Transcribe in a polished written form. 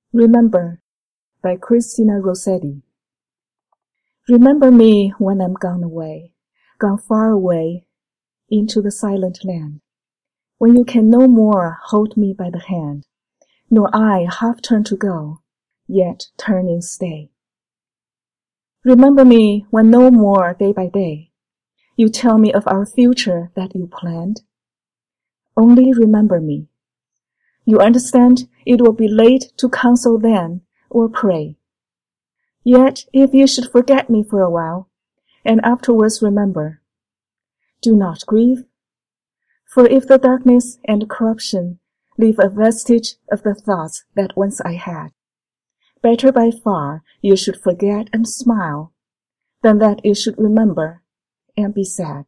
Remember by Christina Rossetti. Remember me when I'm gone away, gone far away into the silent land, when you can no more hold me by the hand, nor I half turn to go, yet turning stay. Remember me when no more day by day you tell me of our future that you planned. Only remember me. You understand it will be late to counsel then or pray. Yet if you should forget me for a while, and afterwards remember, do not grieve. For if the darkness and corruption leave a vestige of the thoughts that once I had, better by far you should forget and smile, than that you should remember and be sad.